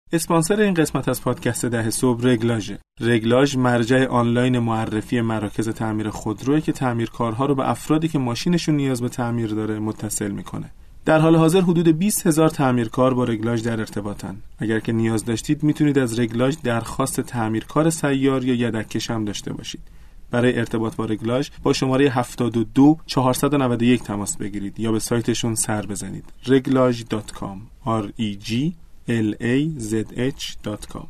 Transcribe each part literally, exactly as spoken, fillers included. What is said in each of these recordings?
اسپانسر این قسمت از پادکست ده صبح رگلاژ. رگلاژ مرجع آنلاین معرفی مراکز تعمیر خودروئه که تعمیرکارها رو به افرادی که ماشینشون نیاز به تعمیر داره متصل میکنه. در حال حاضر حدود بیست هزار تعمیرکار با رگلاژ در ارتباطن. اگر که نیاز داشتید میتونید از رگلاژ درخواست تعمیرکار سیار یا یدک‌کش هم داشته باشید. برای ارتباط با رگلاژ با شماره هفتاد و دو چهارصد و نود و یک تماس بگیرید یا به سایتشون سر بزنید. reglage دات کام r e g l a z h دات کام.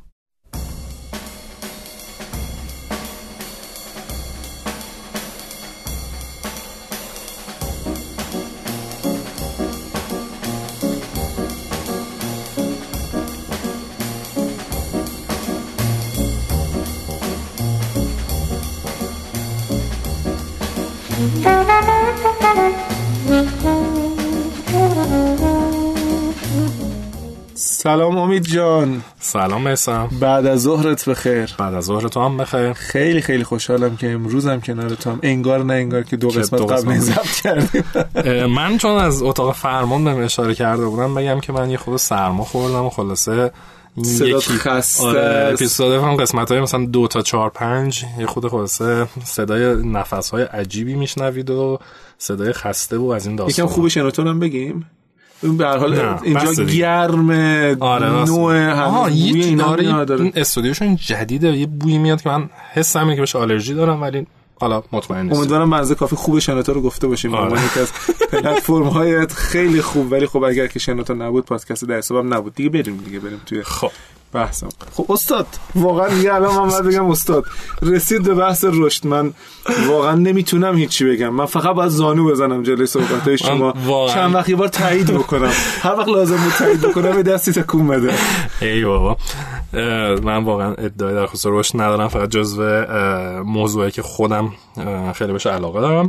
سلام امید جان. سلام حسام. بعد از ظهرت بخیر. بعد از ظهر تو هم بخیر. خیلی خیلی خوشحالم که امروزم کنارتم. انگار نه انگار که دو قسمت قبل ضبط کردیم. من چون از اتاق فرمان بهم اشاره کرده بودم بگم که من یه خود سرما خوردم و خلاصه صدات خسته آره اپیزود هم قسمت‌های مثلا دو تا چهار پنج یه خود خلاصه صدای نفس‌های عجیبی میشنوید و صدای خسته و از این داستان. یکم خوبه شنوتون هم بگیم. به هر حال اینجا گرم نوع هم بوی اینا داره. این استودیوشون جدیده، یه بوی میاد که من حسم اینه که بهش آلرژی دارم ولی حالا مطمئن نیستم. امیدوارم منزه کافی خوب شنوتو رو گفته باشیم. به عنوان یکی از پلتفرم‌های خیلی خوب، ولی خب اگر که شنوتو نبود پادکست در حسابم نبود دیگه. بریم دیگه بریم توی خب بحثم. خب استاد واقعا دیگه الان من باید بگم استاد رسید به بحث رشد. من واقعا نمیتونم هیچی بگم، من فقط باید زانو بزنم جلوی صحبت‌های شما. چند وقت یه بار تایید بکنم، هر وقت لازم بود تایید بکنم دستی تکون بده. ای بابا من واقعا ادعای در خصوص رشد ندارم، فقط جزو موضوعی که خودم خیلی بهش علاقه دارم.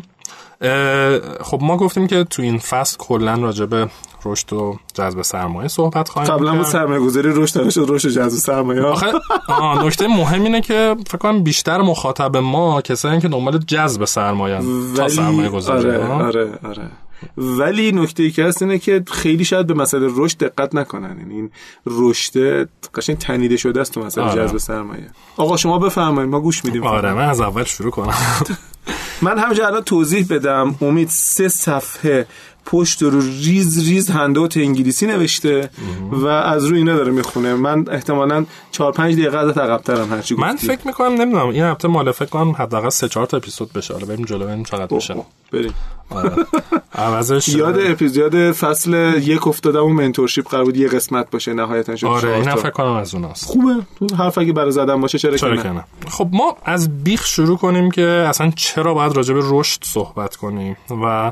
خب ما گفتیم که تو این فصل کلا راجع به رشد و جذب سرمایه صحبت خواهیم کرد. قبلا با سرمایه‌گذاری رشد نشد، رشد جذب سرمایه. آخه نکته مهم اینه که فکر کنم بیشتر مخاطب ما کسایی که دنبال جذب سرمایه تا سرمایه‌گذاری. آره آره آره. ولی نکته‌ای که هست اینه که خیلی شاید به مسئله رشد دقت نکنن. یعنی این رشد قشنگ تنیده شده است تو مسئله آره. جذب سرمایه. آقا شما بفرمایید، ما گوش میدیم. آره من از اول شروع کنم. من همینجا الان توضیح بدم. امید سه صفحه پشت رو ریز ریز هندوت انگلیسی نوشته و از روی اینا داره میخونه. من احتمالاً چهار پنج دقیقه ازت عقب‌ترم هرچی گفتی. من فکر میکنم نمیدونم این هفته مال فکر کنم حداقل سه چهار تا اپیزود بشه. حالا بریم جلو ببینیم چقدر میشه. بریم. آره. عوضش یاد اپیزود فصل یک افتادم و منتورشیپ قرار بود یه قسمت باشه، نهایتاً شد. آره اینا فکر کنم از اوناست. خوبه. تو حرف اگه برای زدن باشه چرا, چرا کنه؟ خب ما از بیخ شروع کنیم که اصلا چرا باید راجع به رشد صحبت کنیم و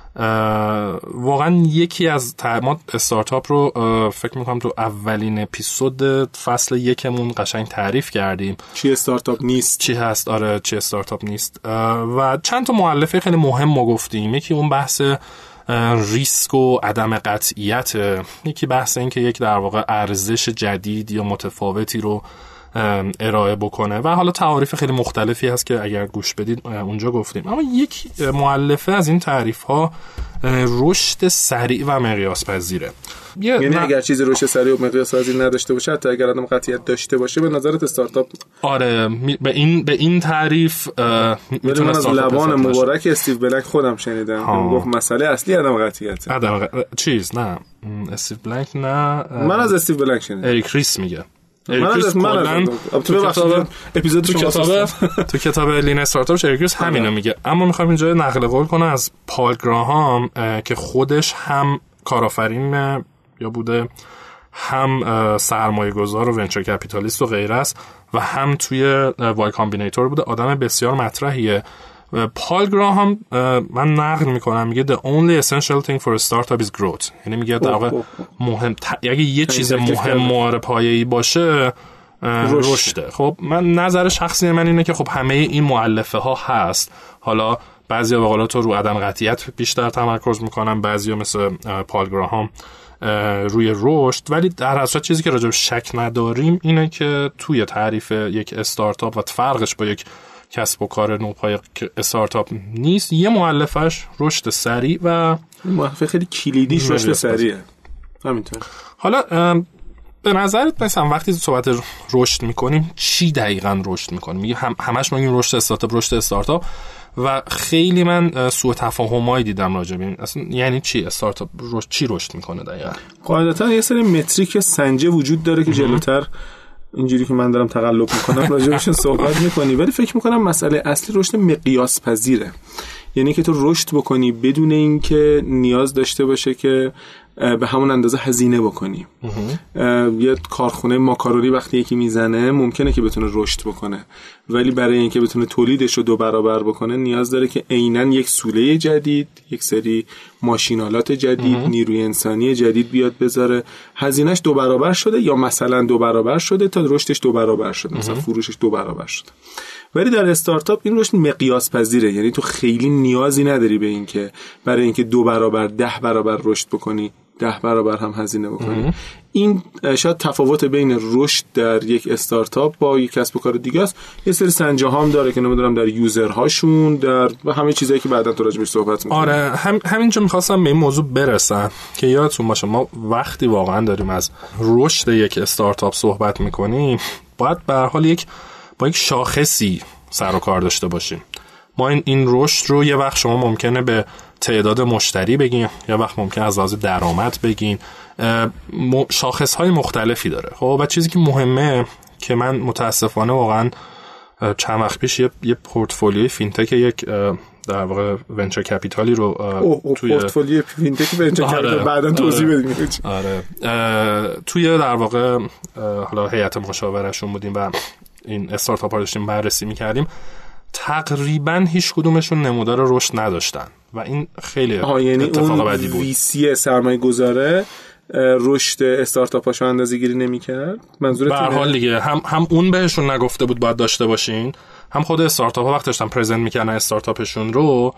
واقعا یکی از ما استارتاپ رو فکر میکنم تو اولین اپیزود فصل یکمون قشنگ تعریف کردیم چی استارتاپ نیست، چی هست. آره چی استارتاپ نیست و چند تا مؤلفه خیلی مهم ما گفتیم. یکی اون بحث ریسک و عدم قطعیت، یکی بحث این که یک در واقع ارزش جدید یا متفاوتی رو ارائه بکنه و حالا تعاریف خیلی مختلفی هست که اگر گوش بدید اونجا گفتیم. اما یک مؤلفه از این تعریف ها رشد سریع و مقیاس پذیره. یعنی ن... اگر چیزی رشد سریع و مقیاس پذیر نداشته باشه، حتی اگر آدم قطعیت داشته باشه، به نظرت استارتاپ؟ آره به این به این تعریف میتونه از لبان مبارک استیو بلنک خودم شنیدم گفت مسئله اصلی عدم قطعیت. عدم ق... چیز نه استیو بلنک نه من از استیو بلنک شنیدم. اریک ریس میگه. من از من تو کتاب اپیزود تو کتاب تو کتاب لین استارتاپش اریکریس همینو میگه. اما میخوام اینجا نقل قول کنم از پال گراهام که خودش هم کارآفرین یا بوده، هم سرمایه گذار و ونچر کپیتالیست و غیره است و هم توی وای کامبینیتور بوده. آدم بسیار مطرحیه. پال گراهام من نقل میکنم میگه the only essential thing for a startup is growth. یعنی میگه در واقع مهم اگه یه چیز مهم معاره پایه‌ای باشه رشده. خب من نظر شخصی من اینه که خب همه این مؤلفه ها هست. حالا بعضیا به قول تو رو عدم قطعیت بیشتر تمرکز میکنن، بعضیا مثل پال گراهام روی رشد، ولی در اصل چیزی که راجع به شک نداریم اینه که توی تعریف یک استارتاپ و فرقش با یک کسب و کار نوپای استارتاپ نیست، یه مؤلفش رشد سریع و مؤلفه خیلی کلیدیش رشد سریعه. همینطور. حالا به نظرت مثلا وقتی صحبت رشد میکنیم چی دقیقاً رشد میکنیم؟ میگه هم همش میگیم رشد استارتاپ رشد استارتاپ و خیلی من سوء تفاهمایی دیدم راجع به این. اصلا یعنی چی استارتاپ رشد، چی رشد میکنه دقیقاً؟ قاعدتا یه سری متریک سنجه وجود داره که جلوتر اینجوری که من دارم تقلب میکنم راجع بهش صحبت میکنی، ولی فکر میکنم مسئله اصلی رشد مقیاس پذیره. یعنی که تو رشد بکنی بدون اینکه نیاز داشته باشه که به همون اندازه هزینه بکنی. یه کارخونه ماکارونی وقتی یکی میزنه ممکنه که بتونه رشد بکنه، ولی برای اینکه بتونه تولیدش رو دو برابر بکنه نیاز داره که عیناً یک سوله جدید، یک سری ماشینالات جدید، نیروی انسانی جدید بیاد بذاره. هزینهش دو برابر شده یا مثلا دو برابر شده تا رشدش دو برابر شده، مثلا فروشش دو برابر شده. ولی در استارتاپ این رشد مقیاس پذیره، یعنی تو خیلی نیازی نداری به این که برای اینکه دو برابر ده برابر رشد بکنی ده برابر هم هزینه بکنی. این شاید تفاوت بین رشد در یک استارتاپ با یک کسب و کار دیگه است. یه سری سنجه هم داره که نمیدونم در یوزرهاشون، در همه چیزایی که بعدا تو راجعش صحبت می‌کنیم. آره هم همینجا می‌خواستم به این موضوع برسم که یادتون باشه ما وقتی واقعا داریم از رشد یک استارتاپ صحبت می‌کنیم باید به هر حال یک با یک شاخصی سر و کار داشته باشیم. ما این این رشد رو یه وقت شما ممکنه به تعداد مشتری بگین، یا وقت ممکنه از لحاظ درآمد بگین، شاخص‌های مختلفی داره. خب و چیزی که مهمه که من متاسفانه واقعا چند وقت پیش یه, یه پورتفولیوی فینتک یک در واقع ونچر کپیتالی رو توی پورتفولیوی فینتک ونچر کپیتال بعداً توضیح بدیم. آره توی در واقع حالا هیئت مشاورهشون بودیم و این استارتاپ ها داشتیم بررسی می‌کردیم، تقریبا هیچ کدومشون نمودار رشد نداشتن و این خیلی اتفاق بدی بود. وی سی سرمایه گذاره رشد استارتاپاشو اندازه‌گیری نمی‌کرد. منظورت به هر حال دیگه هم هم اون بهشون نگفته بود باید داشته باشین، هم خود استارتاپ ها وقت داشتن پرزنت می‌کردن استارتاپشون رو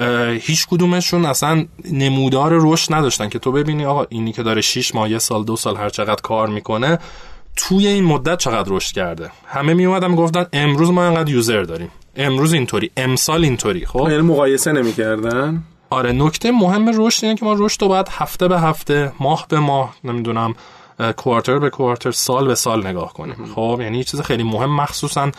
هیچ کدومشون اصلا نمودار رشد نداشتن که تو ببینی آقا اینی که داره شش ماه، یه سال، دو سال هر چقدر کار میکنه توی این مدت چقدر رشد کرده. همه می اومدن میگفتن امروز ما اینقدر یوزر داریم، امروز اینطوری، امسال اینطوری. خب یعنی مقایسه نمی‌کردن. آره نکته مهم رشد اینه که ما رشد رو باید هفته به هفته، ماه به ماه، نمیدونم کوارتر به کوارتر، سال به سال نگاه کنیم. خب یعنی یه چیز خیلی مهم، مخصوصا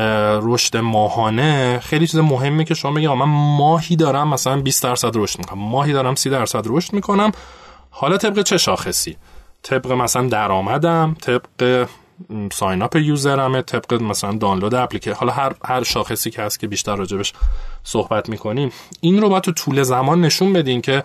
رشد ماهانه خیلی چیز مهمه که شما بگید من ماهی دارم مثلا بیست درصد رشد میکنم، ماهی دارم سی درصد رشد میکنم. حالا طبق چه شاخصی؟ طبق مثلا درآمدم، طبق ساین اپ یوزرمه، طبق مثلا دانلود اپلیکیشن، حالا هر هر شاخصی که هست که بیشتر راجبش صحبت میکنیم. این رو باید تو طول زمان نشون بدین که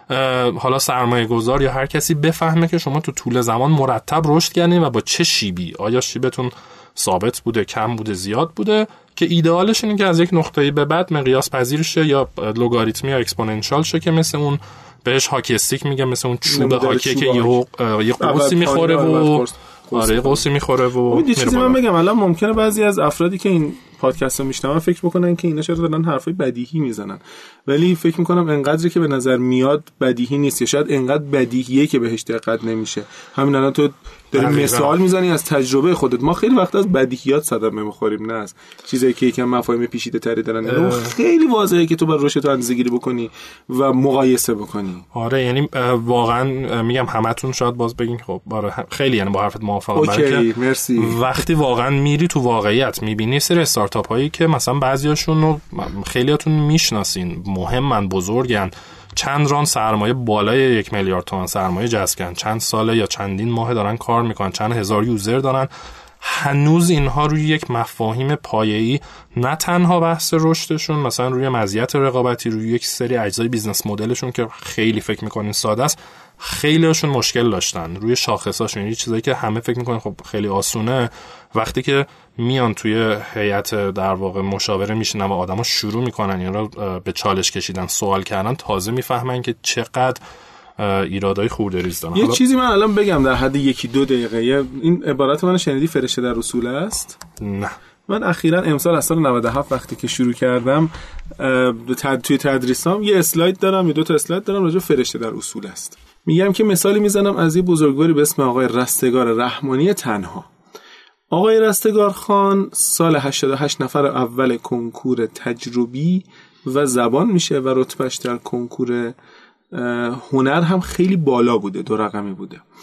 حالا سرمایه گذار یا هر کسی بفهمه که شما تو طول زمان مرتب رشد کردین و با چه شیبی. آیا شیبتون ثابت بوده، کم بوده، زیاد بوده، که ایدئالش اینه که از یک نقطه‌ای به بعد مقیاس پذیر شه یا لوگاریتمی یا اکسپوننشال شه که مثل اون بهش هاکی استیک میگه، مثل اون چوب هاکی که یه یه قوسی میخوره و آره قوسی میخوره و یه چیزی من بگم الان ممکنه بعضی از افرادی که این پادکست رو میشنون فکر بکنن که اینا چرا دارن حرفای بدیهی میزنن، ولی فکر میکنم انقدری که به نظر میاد بدیهی نیست، یا شاید انقدر بدیهیه که بهش دقت نمیشه. همین الان تو داری مثال میزنی از تجربه خودت. ما خیلی وقت از بدیهیات صدمه میخوریم، نه از چیزایی که یکم مفاهیم پیچیده تری دارن. اون خیلی واضحه که تو باید رشد تو اندازه‌گیری بکنی و مقایسه بکنی. آره یعنی واقعا میگم همتون شاید باز بگین خب آره خیلی یعنی با حرفت موافقم، اوکی مرسی. وقتی واقعا میری تو واقعیت میبینی سری استارتاپ هایی که مثلا بعضیاشون رو خیلیاتون میشناسین، مهمن، بزرگن، چند ران سرمایه بالای یک میلیارد تومان سرمایه جذب کردن، چند ساله یا چندین ماه دارن کار میکنن، چند هزار یوزر دارن. هنوز اینها روی یک مفاهیم پایه‌ای، نه تنها بحث رشدشون، مثلا روی مزیت رقابتی، روی یک سری اجزای بیزنس مدلشون که خیلی فکر میکنین ساده است، خیلی هاشون مشکل داشتن روی شاخصاشون. یعنی چیزایی که همه فکر میکنن خب خیلی آسونه، وقتی که میان توی هیئت در واقع مشاوره میشینن و آدما شروع میکنن این رو به چالش کشیدن، سوال کردن، تازه میفهمن که چقدر ایرادای خورده‌ریز دارن. یه چیزی من الان بگم در حد یکی دو دقیقه، این عبارت من شنیدی فرشته در اصول است؟ نه. من اخیراً امسال از سال نود و هفت وقتی که شروع کردم توی تدریسام یه اسلاید دارم، یه دو تا اسلاید دارم راجع به فرشته در اصول است. میگم که مثالی میزنم از یه بزرگواری به اسم آقای رستگار رحمانی تنها. آقای رستگار خان سال هشتاد و هشت نفر اول کنکور تجربی و زبان میشه و رتبهش در کنکور هنر هم خیلی بالا بوده، دو رقمی بوده.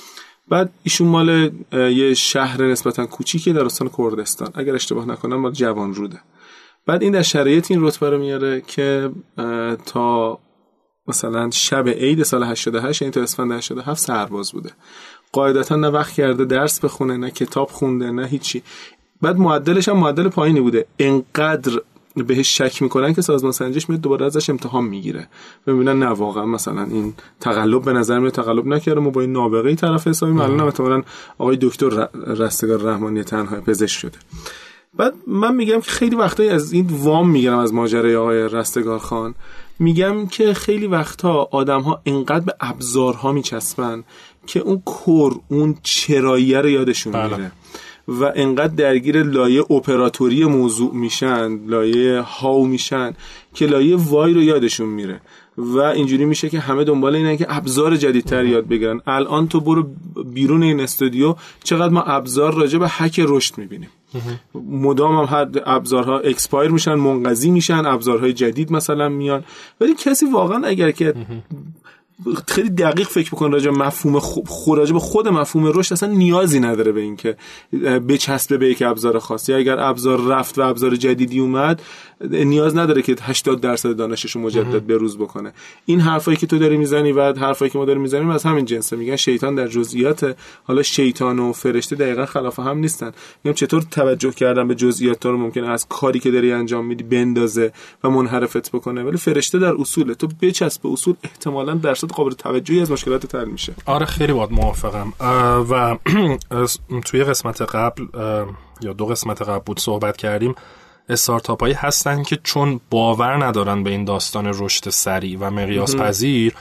بعد ایشون مال یه شهر نسبتا کوچیکی در استان کردستان، اگر اشتباه نکنم مال جوانروده. بعد این در شرایط این رتبه رو میاره که تا مثلا شب عید سال هشتاد و هشت، یعنی تا اسفند هشتاد و هفت سرباز بوده. قاعدتا نه وقت کرده درس بخونه، نه کتاب خونده، نه هیچی. بعد معدلش هم معدل پایینی بوده. انقدر بهش شک میکنن که سازمان سنجش میاد دوباره ازش امتحان میگیره، ببینن نه واقعا مثلا این تقلب به نظر میاد تقلب نکرده، ما با این نابغه‌ای طرف حسابی. معلومه احتمالاً آقای دکتر رستگار رحمانی تنها پزشک شده. بعد من میگم که خیلی وقتایی از این وام میگیرم از ماجرای آقای رستگار خان، میگم که خیلی وقتا آدم‌ها اینقدر به ابزارها میچسبن که اون کور، اون چراییه رو یادشون بله. میره و انقدر درگیر لایه اپراتوری موضوع میشن، لایه هاو میشن که لایه وای رو یادشون میره و اینجوری میشه که همه دنبال اینن که ابزار جدیدتر یاد بگیرن. الان تو برو بیرون این استودیو، چقدر ما ابزار راجع به هک رشد میبینیم. مدام هم هر ابزارها اکسپایر میشن، منقضی میشن، ابزارهای جدید مثلا میان، ولی کسی واقعا اگر که خیلی دقیق فکر بکنه راجع مفهوم خود راجع به خود مفهوم رشد، اصلا نیازی نداره به این که بچسبه به یک ابزار خاصی. اگر ابزار رفت و ابزار جدیدی اومد، نیاز نداره که هشتاد درصد دانشش رو مجدد بروز بکنه. این حرفایی که تو داری میزنی و حرفایی که ما داریم میزنیم از همین جنسه. میگن شیطان در جزئیات. حالا شیطان و فرشته دقیقاً خلاف هم نیستن. میگم چطور توجه کردن به جزئیات تو رو ممکنه از کاری که داری انجام میدی بندازه و منحرفت بکنه، ولی فرشته در اصول تو بچسب به اصول، احتمالاً درصد قابل توجهی از مشکلات حل میشه. آره خیلی باهات موافقم. و توی قسمت قبل یا دو قسمت قبل بود صحبت کردیم، استارتاپ هایی هستن که چون باور ندارن به این داستان رشد سریع و مقیاس پذیر،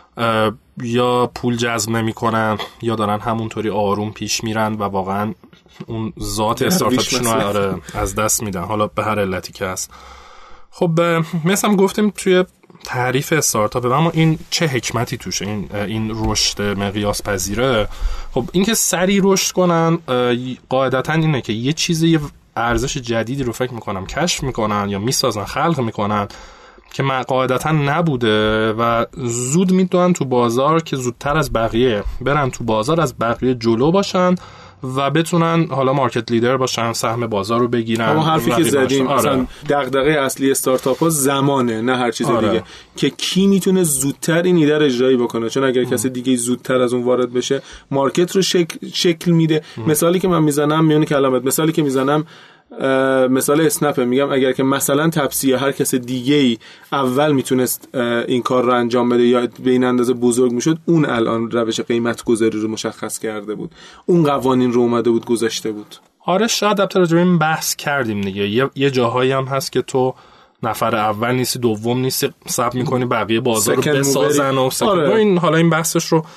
یا پول جذب نمی کنن یا دارن همونطوری آروم پیش میرن و واقعا اون ذات استارتاپشون رو از دست میدن، حالا به هر علتی که هست. خب مثلا گفتیم توی تعریف استارتاپ، اما این چه حکمتی توشه؟ این این رشد مقیاس پذیره. خب این که سریع رشد کنن قاعدتا اینه که یه چیزی، یه ارزش جدیدی رو فکر میکنم کشف میکنن یا میسازن، خلق میکنن که قاعدتا نبوده و زود میدونن تو بازار که زودتر از بقیه برن تو بازار، از بقیه جلو باشن و بتونن حالا مارکت لیدر باشن، سهم بازار رو بگیرن. اما حرفی که زدیم آره. مثلا دغدغه اصلی استارتاپ ها زمانه، نه هر چیز آره. دیگه، که کی میتونه زودتر این ایده رو اجرایی بکنه. چون اگر کسی دیگه زودتر از اون وارد بشه، مارکت رو شکل, شکل میده. ام. مثالی که من میزنم میونه کلمات، مثالی که میزنم مثال اسنپ، میگم اگر که مثلا تپسی یا هر کس دیگه ای اول میتونست این کار رو انجام بده یا به این اندازه بزرگ میشد، اون الان روش قیمت گذاری رو مشخص کرده بود، اون قوانین رو اومده بود گذاشته بود. آره شاید البته راجع به این بحث کردیم دیگه. یه, یه جاهایی هم هست که تو نفر اول نیستی، دوم نیستی، صبر میکنی بقیه بازار رو بسازن و آره. این حالا این بحثش رو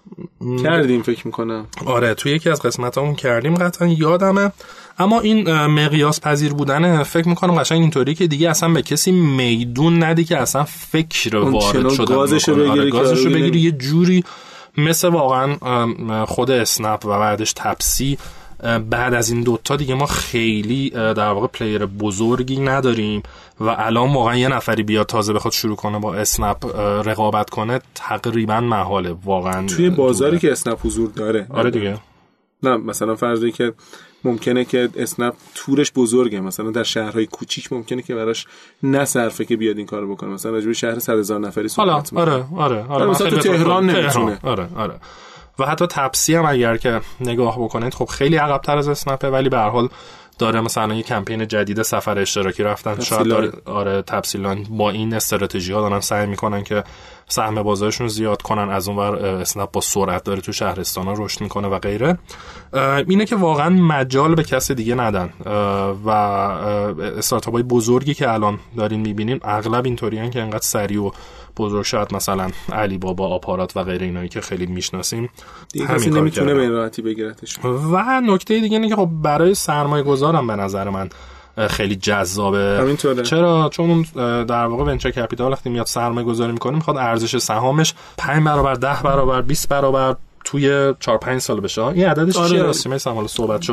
کردیم فکر میکنم. آره توی یکی از قسمتامون کردیم قطعا یادمه. اما این مقیاس پذیر بودن فکر میکنم قشنگ اینطوری که دیگه اصلا به کسی میدون ندی که اصلا فکر وارد شدن گازشو بگیری، آره گازشو بگیری یه جوری مثل واقعا خود اسنپ و بعدش تپسی. بعد از این دوتا دیگه ما خیلی در واقع پلیر بزرگی نداریم و الان واقعا یه نفری بیاد تازه بخواد شروع کنه با اسنپ رقابت کنه تقریبا محاله واقعا توی بازاری دوره. که اسنپ حضور داره. آره دیگه. نه مثلا فرضی که ممکنه که اسنپ تورش بزرگه، مثلا در شهرهای کوچیک ممکنه که براش نصرفه که بیاد این کارو بکنه، مثلا راجع به شهر صد هزار نفری صحبت می‌کنه. آره آره آره مثلا تو تهران نمیتونه. آره آره و حتی تپسی هم اگر که نگاه بکنید خب خیلی عقب‌تر از اسنپه، ولی به هر حال داره مثلا یه کمپین جدید سفر اشتراکی رفتن، شاید داره آره تپسیلان با این استراتژی ها دارن سعی میکنن که سهم بازارشون زیاد کنن. از اون ور اسنپ با سرعت داره تو شهرستان ها رشد میکنه و غیره. اینه که واقعا مجال به کسی دیگه ندن و استارتاپ های بزرگی که الان دارین میبینین اغلب اینطوریان که انقدر سریع و بزرگ، شاید مثلا علی بابا، آپارات و غیره اینایی که خیلی میشناسیم همین نمیتونه به این راحتی بگیرتش. و نکته دیگه اینه که خب برای سرمایه گذارم به نظر من خیلی جذابه. همینطوره. چرا؟ چون در واقع ونچر کپیتال وقتی میاد سرمایه گذاری میکنه میخواد ارزش سهامش پنج برابر، ده برابر، بیست برابر توی چهار پنج سال بشه. این عددش آره. چیه راستی مثلا حالا صحبت شد؟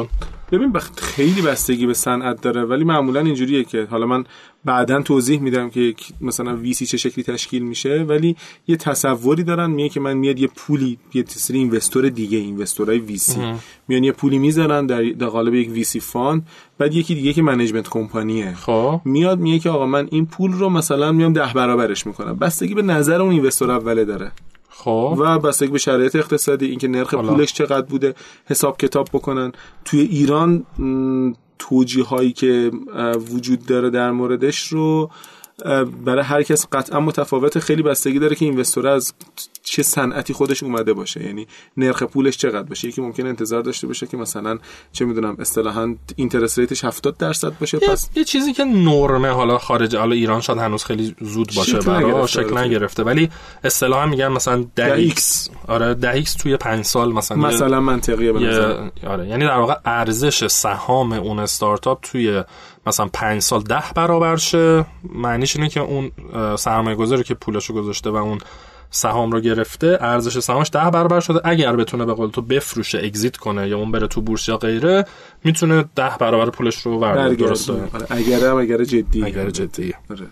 ببین بخ... خیلی بستگی به صنعت داره، ولی معمولا اینجوریه که حالا من بعداً توضیح میدم که مثلا ویسی چه شکلی تشکیل میشه، ولی یه تصوری دارن میگه که من میاد یه پولی، یه سری اینوستور دیگه، اینوستورای ویسی میان یه پولی میذارن در در قالب یک ویسی فاند، بعد یکی دیگه که منیجمنت کمپانیه خب میاد میگه که آقا من این پول رو مثلا میام ده برابرش میکنم. بستگی به نظر اون اینوستور اوله داره خب و بستگی به شرایط اقتصادی، اینکه نرخ حالا. پولش چقدر بوده حساب کتاب بکنن. توی ایران توجیه هایی که وجود داره در موردش رو برای هر کس قطعا متفاوته، خیلی بستگی داره که اینوستور از چه صنعتی خودش اومده باشه، یعنی نرخ پولش چقدر باشه. یکی ممکنه انتظار داشته باشه که مثلا چه میدونم اصطلاحاً اینترست ریتش هفتاد درصد باشه، یه، پس یه چیزی که نرمه حالا خارج، حالا ایران شاید هنوز خیلی زود باشه برای شکل نگرفته، ولی اصطلاحاً میگن مثلا ده ایکس. آره ده ایکس توی پنج سال مثلا مثلا منطقیه به نظر. آره یعنی در واقع ارزش سهام اون استارتاپ توی مثلا پنج سال ده برابر شه. معنیش اینه که اون سرمایه گذاری که پولشو گذاشته و اون سهام رو گرفته ارزش سهامش ده برابر شده. اگر بتونه به قول تو بفروشه، اگزییت کنه یا اون بره تو بورس یا غیره، میتونه ده برابر پولش رو برداره. درسته؟ آره اگر هم اگر جدی اگر جدی آره.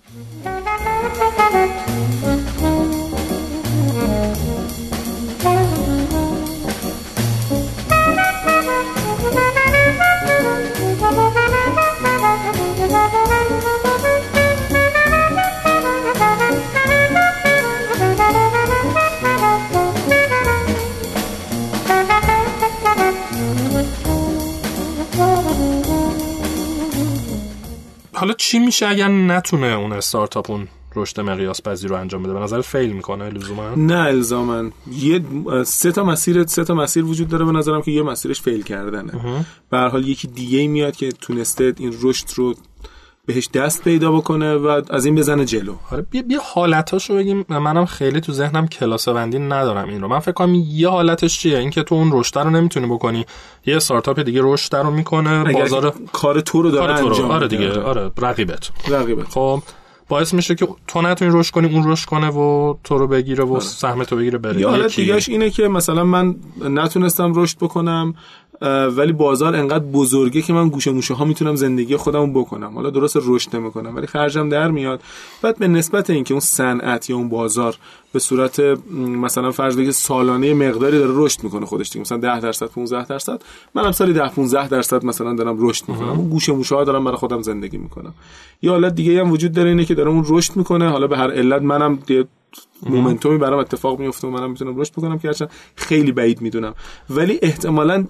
حالا چی میشه اگر نتونه اون استارتاپ اون رشد مقیاس پذیر رو انجام بده؟ به نظر فیل میکنه لزوما؟ نه الزاما. یه سه تا مسیر سه تا مسیر وجود داره به نظرم که یه مسیرش فیل کردنه. به هر حال یکی دیگه میاد که تونسته این رشد رو بهش دست پیدا بکنه و از این بزنه جلو. آره بیا بیا حالتاشو بگیم. منم خیلی تو ذهنم کلاسه بندی ندارم این رو. من فکر کنم یه حالتش چیه، اینکه تو اون رشد رو نمیتونی بکنی، یه استارتاپ دیگه رشد رو میکنه، بازار کار تو رو داره انجام میده. آره دیگه، آره رقیبت. رقیبت. خب باعث میشه که تو نتونی رشد کنی، اون رشد کنه و تو رو بگیره و سهم تو بگیره بره. یا حالت دیگه‌اش اینه که مثلا من نتونستم رشد بکنم ولی بازار انقدر بزرگه که من گوشه موشه ها میتونم زندگی خودمو بکنم. حالا درست رشد نمیکنم ولی خرجم در میاد. بعد به نسبت اینکه اون صنعت یا اون بازار به صورت مثلا فرض بگیر سالانه مقداری داره رشد میکنه خودش دیگه، مثلا ده درصد پانزده درصد، منم سالی ده پانزده درصد مثلا دارم رشد میکنم، اون گوشه موشه ها دارم برای خودم زندگی میکنم. یا حالت دیگه هم وجود داره اینه که دارم اون رشد میکنه، حالا به هر علت منم مومنتومی برام اتفاق میفته و منم میتونم رشد بکنم که هرچند خیلی بعید میدونم، ولی احتمالاً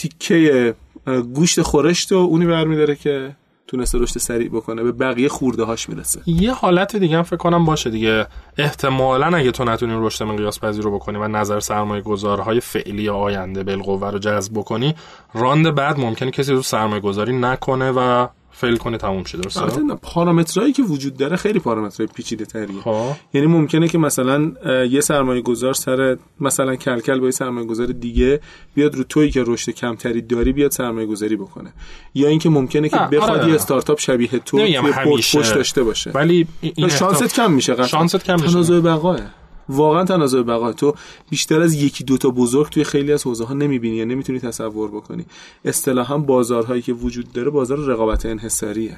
تیکه گوشت خورشت و اونی برمی‌داره که تونسته رشد سریع بکنه، به بقیه خورده هاش میرسه. یه حالت دیگه هم فکر کنم باشه دیگه، احتمالاً اگه تو نتونی رشد مقیاس پذیر رو بکنی و نظر سرمایه گذارهای فعلی یا آینده بالقوه رو جذب بکنی، راند بعد ممکنه کسی رو سرمایه گذاری نکنه و فیل کنه، تموم شه. درسته؟ البته پارامترایی که وجود داره خیلی پارامترای پیچیده تریه. یعنی ممکنه که مثلا یه سرمایه گذار سر مثلا کلکل با یه سرمایه گذار دیگه بیاد رو تویی که رشد کمتری داری بیاد سرمایه گذاری بکنه، یا اینکه ممکنه که بخواد یه استارتاپ شبیه تو توی پورتفولیوش داشته باشه ولی این شانست کم میشه. قطعا شانست کم میشه. تنازع بقاه، واقعا تنازع بقا. تو بیشتر از یکی دوتا بزرگ توی خیلی از حوزه‌ها نمی‌بینی یا نمی‌تونی تصور بکنی. اصطلاحاً بازارهایی که وجود داره بازار رقابت انحصاریه.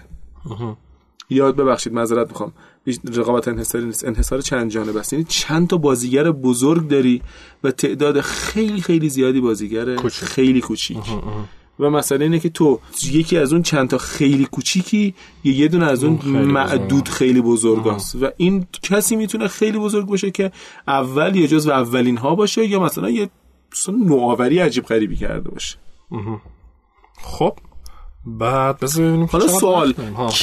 یاد ببخشید معذرت می‌خوام، رقابت انحصاری نیست، انحصار چند جانبه است. یعنی چند تا بازیگر بزرگ داری و تعداد خیلی خیلی زیادی بازیگر کوچ. خیلی کوچیک. و مسئله اینه که تو یکی از اون چند تا خیلی کوچیکی یا یه دونه از اون خیلی معدود بزرگ. خیلی بزرگاست و این کسی میتونه خیلی بزرگ باشه که اول یا جزو اولین ها باشه یا مثلا یه نوآوری عجیب غریبی کرده باشه. خب بعد ببینیم حالا سوال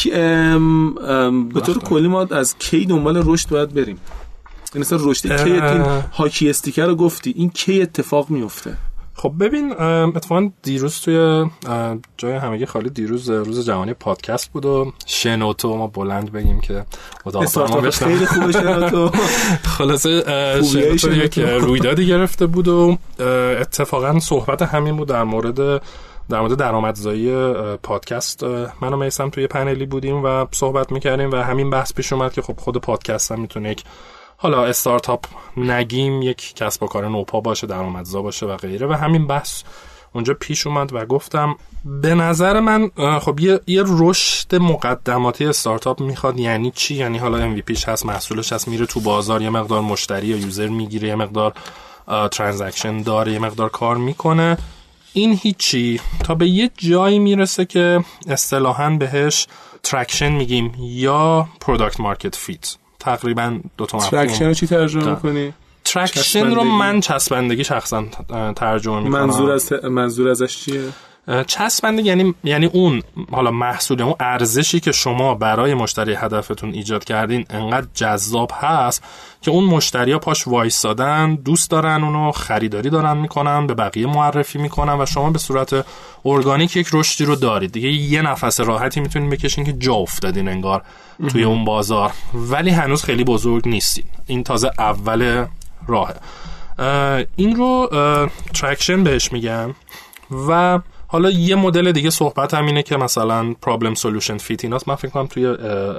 ام ام به طور کلی ما از کی دنبال رشد باید بریم؟ این مثلا رشد کی، این هاکی استیکر رو گفتی، این کی اتفاق میفته؟ خب ببین اتفاقا دیروز توی جای همگی خالی دیروز روز جهانی پادکست بود و شنوتو، ما بلند بگیم که استارتاپ خیلی خوبه شنوتو. خلاصه شنوتو یک رویدادی گرفته بود و اتفاقا صحبت همین بود در مورد در مورد درآمدزایی پادکست. من و میثم توی پنلی بودیم و صحبت میکردیم و همین بحث پیش اومد که خب خود پادکست هم میتونه یک حالا استارتاپ نگیم، یک کسب و کار نوپا باشه، درآمدزا باشه و غیره، و همین بحث اونجا پیش اومد و گفتم به نظر من خب یه یه رشد مقدماتی استارتاپ میخواد. یعنی چی؟ یعنی حالا ام وی پیش هست، محصولش هست، میره تو بازار، یه مقدار مشتری یا یوزر میگیره، یه مقدار ترانزکشن داره، یه مقدار کار میکنه. این هیچی تا به یه جایی میرسه که اصطلاحاً بهش ترکشن میگیم یا پروداکت مارکت فیت. تقریبا دو تا مفهوم. ترکشن رو چی ترجمه می‌کنی؟ ترکشن رو من چسبندگی شخصا ترجمه میکنم. منظور از منظور ازش چیه؟ چسبندگی یعنی یعنی اون حالا محصول، اون ارزشی که شما برای مشتری هدفتون ایجاد کردین انقدر جذاب هست که اون مشتری‌ها پاش وایسادن، دوست دارن اونو، خریداری دارن میکنن، به بقیه معرفی میکنن و شما به صورت ارگانیک یک رشدی رو دارید دیگه. یه نفس راحتی میتونین بکشین که جا افتادین انگار توی اون بازار، ولی هنوز خیلی بزرگ نیستین. این تازه اول راهه. این رو ترکشن بهش میگم. و حالا یه مدل دیگه صحبت هم اینه که مثلا پرابلم سولوشن فیت ایناست. من فکر کنم توی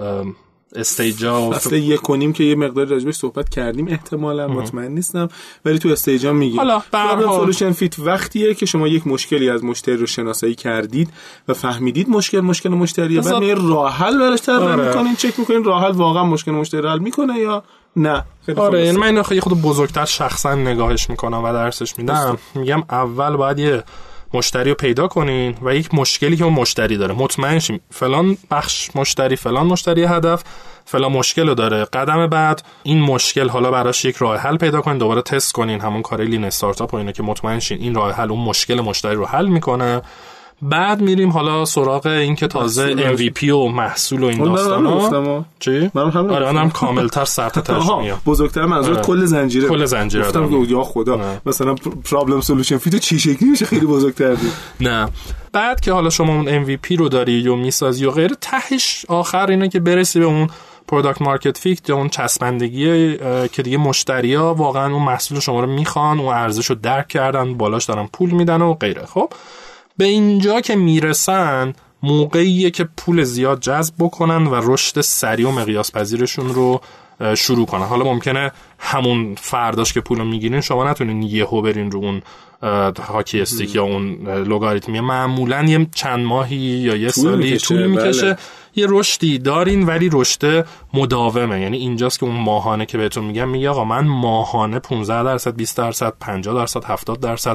استیجا اصلا یک کنیم که یه مقدار راجبش صحبت کردیم احتمالاً، مطمئن نیستم، ولی تو استیجا میگیم حالا پرابلم سولوشن فیت وقتیه که شما یک مشکلی از مشتری رو شناسایی کردید و فهمیدید مشکل مشکل مشتریه، بعد یه راه حل براش طراحی میکنین، چک میکنین راه حل واقعا مشکل مشتری رو حل میکنه یا نه. آره، یعنی من خیلی خود بزرگتر شخصا نگاهش میکنم و درسش میدم. میگم اول باید یه مشتری رو پیدا کنین و یک مشکلی که اون مشتری داره مطمئن شیم فلان بخش مشتری، فلان مشتری هدف فلان مشکل رو داره. قدم بعد این مشکل حالا براش یک راه حل پیدا کنین، دوباره تست کنین، همون کار لین استارتاپ و اینه که مطمئن شین این راه حل اون مشکل مشتری رو حل میکنه. بعد میریم حالا سراغ این که تازه ام وی پی و محصول و این داستانا. چی؟ من هم آره منم کاملتر سرت تاش میام. بزرگتر منظور آره. کل زنجیره. کل زنجیره. گفتم که یا خدا آره. مثلا پرابلم سولوشن فیت چی شکلی میشه خیلی بزرگتر دی. نه. بعد که حالا شما اون ام وی پی رو داری یا میسازی و غیره، تهش آخر اینه که برسی به اون پروداکت مارکت فیت یا اون چسبندگی که دیگه مشتری‌ها واقعا اون محصول شما رو میخوان، اون ارزشو درک کردن، بالاش دارن پول میدن و غیره. خب به اینجا که میرسن موقعیه که پول زیاد جذب بکنن و رشد سریع و مقیاس پذیرشون رو شروع کنن. حالا ممکنه همون فرداش که پولو میگیرین شما نتونین یهو برین رو اون هاکی استیک یا اون لوگاریتمی، معمولا یه چند ماهی یا یه سالی طول میکشه. بله. یه رشدی دارین ولی رشد مداومه. یعنی اینجاست که اون ماهانه که بهتون میگم، میگه آقا من ماهانه پانزده درصد، بیست درصد، پنجاه درصد، هفتاد درصد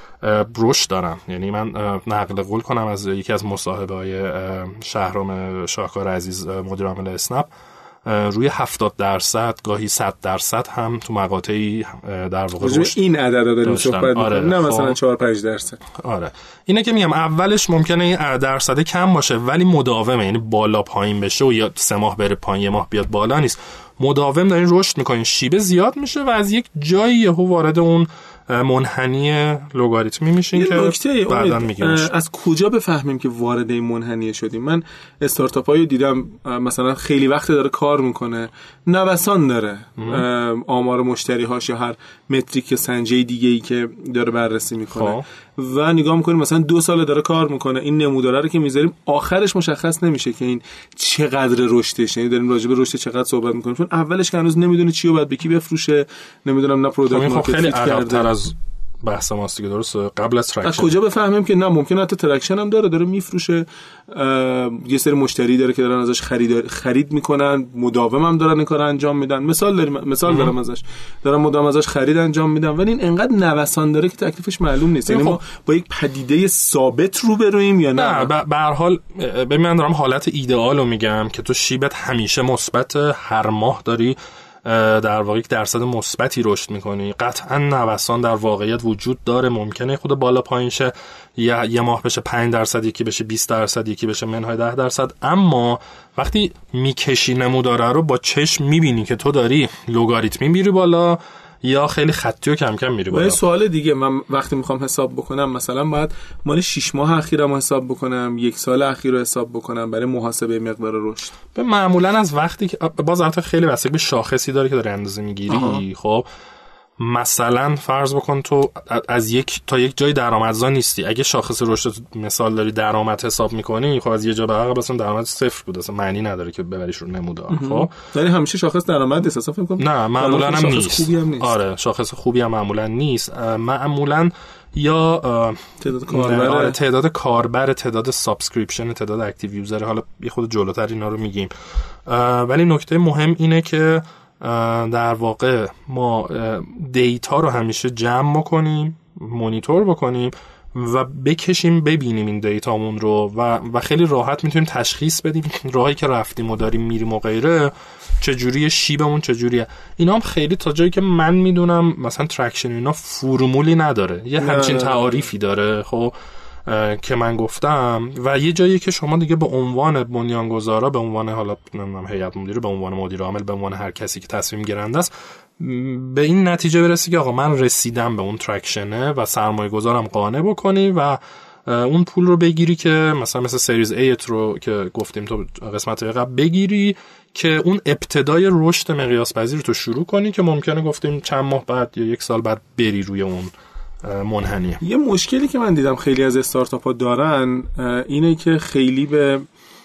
رشد دارم. یعنی من نقل قول کنم از یکی از مصاحبه‌های شهرام شاکار عزیز مدیر عامل اسنپ، روی هفتاد درصد گاهی صد درصد هم تو مقاطعی در واقع رشد این عددا داریم صحبت آره. نه مثلا چهار پنج درصد. آره اینه که میگم اولش ممکنه این درصد کم باشه ولی مداومه، یعنی بالا پایین بشه و یا سه ماه بره پایین یه ماه بیاد بالا نیست، مداوم دارین رشد میکنین، شیبه زیاد میشه و از یک جایی یهو وارد اون منحنی لوگاریتمی میشین که بعداً میگیم از کجا بفهمیم که وارد این منحنی شدیم. من استارتاپایی دیدم مثلا خیلی وقت داره کار میکنه، نوسان داره آمار مشتری هاش یا هر متریک سنجه دیگه ای که داره بررسی میکنه خواه. و نگاه میکنیم مثلا دو سال داره کار میکنه، این نموداره رو که میذاریم آخرش مشخص نمیشه که این چقدر رشدشه. یعنی داریم راجع به رشد چقدر صحبت میکنیم چون اولش که هنوز نمیدونه چی رو باید به کی بفروشه، نمیدونم نه پروداکت مارکت فیت کرده. از بحث ماست دیگه درسته. قبل از ترکشن از کجا بفهمیم که نه ممکنه حتی ترکشن هم داره داره میفروشه، یه سری مشتری داره که دارن ازش خرید خرید میکنن، مداوم هم دارن این کارو انجام میدن. مثال داریم مثال دارم ازش دارن مدام ازش خرید انجام میدن ولی این انقدر نوسان داره که تکلیفش معلوم نیست. یعنی ما با یک پدیده ثابت روبرویم یا نه؟ نه به هر حال ببین من دارم حالت ایدئالو میگم که تو شیبت همیشه مثبت، هر ماه داری در واقع یک درصد مثبتی رشد میکنی. قطعا نوسان در واقعیت وجود داره، ممکنه خود بالا پایین شه، یه یه ماه بشه پنج درصد، یکی بشه بیست درصد، یکی بشه منهای ده درصد، اما وقتی میکشی نموداره رو با چشم میبینی که تو داری لوگاریتمی میری بالا یا خیلی خطی و کم کم میری بالا. یه سوال دیگه، من وقتی میخوام حساب بکنم مثلا باید مال شش ماه اخیرم حساب بکنم، یک سال اخیر رو حساب بکنم برای محاسبه مقدار رشد؟ به معمولا از وقتی که باز البته خیلی بستگی به شاخصی داره که داری اندازه میگیری. خب مثلا فرض بکن تو از یک تا یک جای درآمدزا نیستی. اگه شاخص رشد مثال داری درآمد حساب میکنی، خب از یه جا به عقب اصلا درآمد صفر بود، اصلا معنی نداره که ببریش رو نمودار. خب یعنی همیشه شاخص درآمد احساس فکر کنم نه معمولا هم نیست. هم نیست. آره شاخص خوبی هم معمولا نیست. معمولا یا تعداد کاربر، آره تعداد کاربر، تعداد سابسکریپشن، تعداد اکتیو یوزر. حالا یه خود جلوتر اینا رو میگیم، ولی نکته مهم اینه که در واقع ما دیتا رو همیشه جمع بکنیم، مونیتور بکنیم و بکشیم ببینیم این دیتامون رو و و خیلی راحت میتونیم تشخیص بدیم راهی که رفتیم و داریم میریم و غیره چجوریه، شیبمون چجوریه. اینا هم خیلی تا جایی که من میدونم مثلا ترکشن اینا فرمولی نداره، یه همچین تعاریفی داره خب که من گفتم و یه جایی که شما دیگه به عنوان بنیانگذارا، به عنوان حالا نمیدونم هیئت مدیره، به عنوان مدیر عامل، به عنوان هر کسی که تصمیم گیرنده است، به این نتیجه برسی که آقا من رسیدم به اون ترکشنه و سرمایه گذارم قانع بکنی و اون پول رو بگیری که مثلا مثل سریز ایت رو که گفتیم تو قسمت قبل بگیری که اون ابتدای رشد مقیاس پذیر تو شروع کنی که ممکنه گفتیم چند ماه بعد یا یک سال بعد بری روی اون منحنیه. یه مشکلی که من دیدم خیلی از استارتاپ ها دارن اینه که خیلی به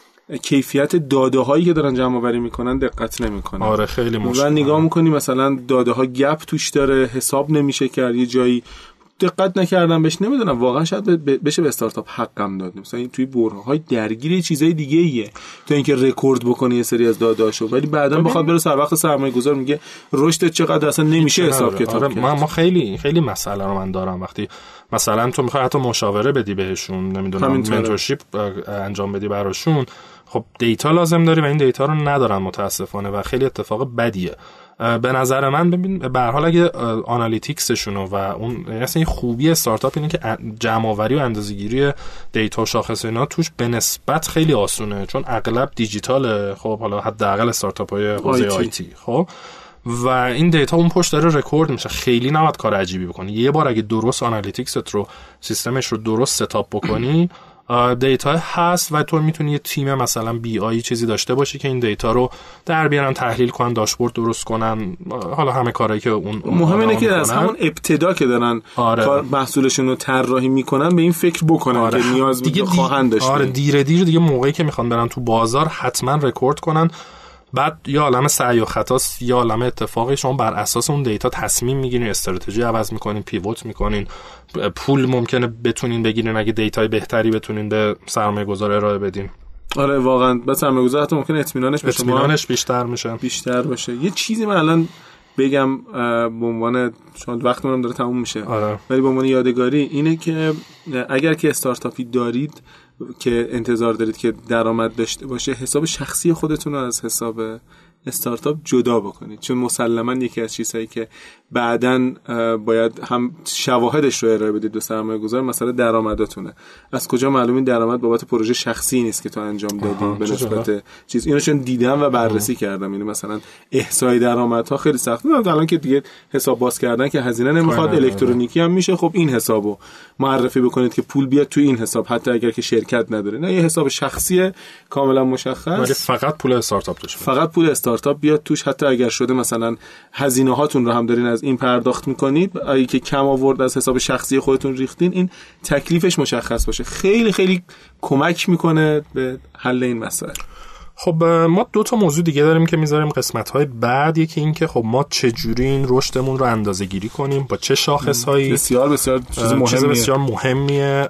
کیفیت داده هایی که دارن جمع آوری میکنن دقت نمیکنن. آره خیلی مشکل. و نگاه میکنی مثلا داده ها گپ توش داره، حساب نمیشه کرد، یه جایی دقت نکردم بهش، نمیدونم واقعا شاید بشه به استارتاپ حقم داد. مثلا توی برهه‌های درگیر چیزای دیگه ایه تو اینکه رکورد بکنی یه سری از داده‌هاشو، ولی بعداً بخواد بره سر وقت سرمایه‌گذار میگه رشدت چقدر اصلا نمیشه حساب کتاب کرد. ما خیلی خیلی مسئله رو من دارم وقتی مثلا تو میخوای حتی مشاوره بدی بهشون، نمیدونم منتورشیپ انجام بدی براشون، خب دیتا لازم داری و این دیتا رو ندارن متاسفانه و خیلی اتفاق بدیه. به نظر من ببین به هر حال اگه آنالیتیکسشون و اون اصلا خوبی استارتاپ اینه که جمع آوری و اندازه‌گیری دیتا و شاخص اینا توش به نسبت خیلی آسونه، چون اغلب دیجیتاله. خب حالا حداقل استارتاپ‌های حوزه آیتی خب و این دیتا اون پشت داره رکورد میشه، خیلی نباید کار عجیبی بکنی. یه بار اگه درست آنالیتیکست رو سیستمش رو درست ستاپ بکنی دیتا هست و تو میتونی یه تیم مثلا بی آی چیزی داشته باشی که این دیتا رو در بیارن، تحلیل کنن، داشبورد درست کنن، حالا همه کارهایی که اون مهم اینه که از همون ابتدا که دارن آره. کار محصولشون رو طراحی میکنن به این فکر بکنن آره. که نیاز دیگه خواهند داشت. آره دیره دیر دیگه موقعی که میخوان برن تو بازار حتما رکورد کنن، بعد یا عالمه سعی و خطاست یا عالمه اتفاقی، شما بر اساس اون دیتا تصمیم میگیرین، استراتژی عوض میکنین، پیوت میکنین، پول ممکنه بتونین بگیرین اگه دیتای بهتری بتونین به سرمایه گذار ارائه بدین. آره واقعا به سرمایه گذار حتی ممکنه اطمینانش به شما اطمینانش بیشتر میشه بیشتر باشه. یه چیزی من الان بگم به عنوان چون وقتمون داره تموم میشه آره. ولی به عنوان یادگاری اینه که اگر که استارتاپی دارید که انتظار دارید که درآمد داشته باشه، حساب شخصی خودتون رو از حساب استارتاپ جدا بکنید، چون مسلماً یکی از چیزهایی که بعداً باید هم شواهدش رو ارائه بدید به سرمایه‌گذار مسئله درآمداتونه. از کجا معلوم این درآمد بابت پروژه شخصی نیست که تو انجام دادی به نسبت چیز. اینو چون دیدم و بررسی آه. کردم، یعنی مثلا احصای درآمدها خیلی سخته. الان که دیگه حساب باز کردن که هزینه نمیخواد، الکترونیکی هم میشه. خب این حسابو معرفی بکنید که پول بیاد تو این حساب حتی اگر که شرکت نداره، نه یه حساب شخصی کاملا مشخص، ولی فقط پول استارتاپ توش، فقط پول استارتاپ بیاد توش. حتی اگر شده مثلا هزینه هاتون رو هم دارین از این پرداخت میکنید، اگه که کم آورد از حساب شخصی خودتون ریختین، این تکلیفش مشخص باشه. خیلی خیلی کمک میکنه به حل این مسائل. خب ما دو تا موضوع دیگه داریم که میذاریم قسمت‌های بعد. یکی این که خب ما چجوری این رشدمون رو اندازه‌گیری کنیم، با چه شاخص‌هایی. بسیار بسیار چیز مهمیه. چیز بسیار مهمیه.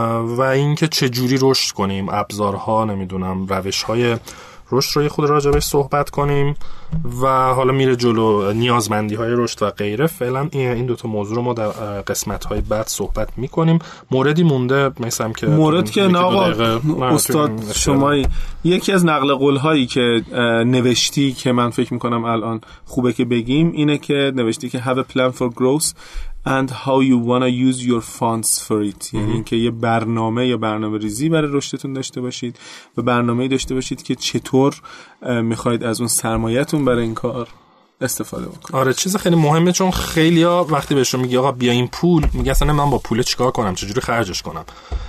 و این که چجوری رشد کنیم، ابزارها، نمیدونم روش‌های رشد رو خود راجبش صحبت کنیم و حالا میره جلو نیازمندی های رشد و غیره. فعلا این دو تا موضوع رو ما در قسمت های بعد صحبت میکنیم. موردی مونده مثلا که مورد که آقا استاد شمایی یکی از نقل قول هایی که نوشتی که من فکر میکنم الان خوبه که بگیم اینه که نوشتی که have a plan for growth and how you wanna use your funds for it. یعنی اینکه یه برنامه یا برنامه ریزی برای رشدتون داشته باشید و برنامه‌ای داشته باشید که چطور میخواید از اون سرمایه‌تون برای این کار استفاده بکنید. آره چیز خیلی مهمه، چون خیلیا وقتی بهشون میگی آقا بیا این پول، میگه اصلا من با پول چیکار کنم، چجوری خرجش کنم،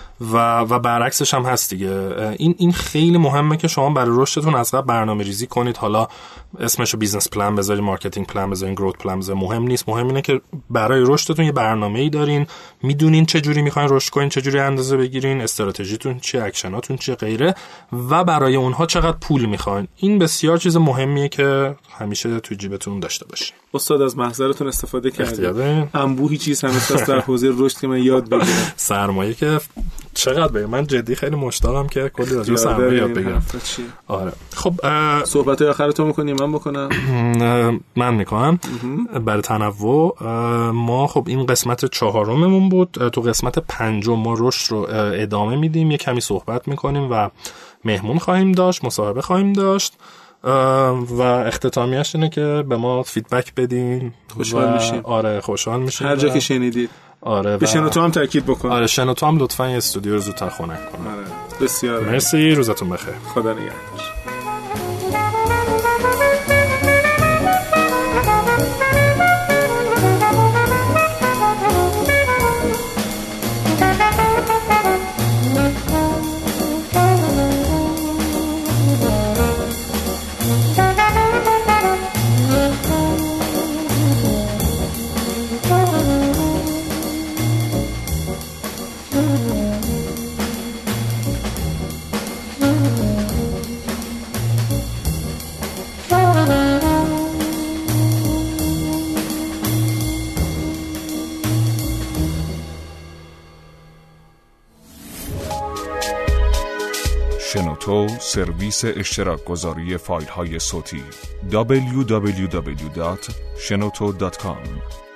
و و برعکسش هم هست دیگه. این این خیلی مهمه که شما برای رشدتون از قبل برنامه‌ریزی کنید. حالا اسمشو بیزنس پلان بذارین، مارکتینگ پلان بذارین، گروت پلان بذارین، مهم نیست. مهم اینه که برای رشدتون یه برنامه‌ای دارین، میدونین چه جوری میخواین رشد کنین، چه جوری اندازه بگیرین، استراتژیتون چیه، اکشناتون چیه، غیره، و برای اونها چقدر پول میخواین. این بسیار چیز مهمیه که همیشه تو جیبتون داشته باشین. استاد از محضرتون استفاده کردید. انبوهی چیز همیشه در حوزه رشد که من یاد بگیرم. سرمایه که چقدر بگم، من جدی خیلی مشتاقم که کلی راجع به سرمایه یاد بگیرم. آره خب صحبت آخرتون می‌کنی من بکنم؟ من میکنم. برای تنوع ما خب این قسمت چهارممون بود. تو قسمت پنجم ما رشد رو ادامه میدیم، یه کمی صحبت میکنیم و مهمون خواهیم داشت، مصاحبه خواهیم داشت و اختتامیش اینه که به ما فیدبک بدین. خوشحال میشیم. آره خوشحال میشیم هر جا که شنیدید. آره به شنوتو هم تاکید بکن. آره شنوتو هم لطفاً یه استودیو رو زودتر خنک کن. آره بسیار مرسی، روزتون بخیر. خدا نگهدار. شنوتو سرویس اشتراک گذاری فایل های صوتی دبلیو دبلیو دبلیو دات شنوتو دات کام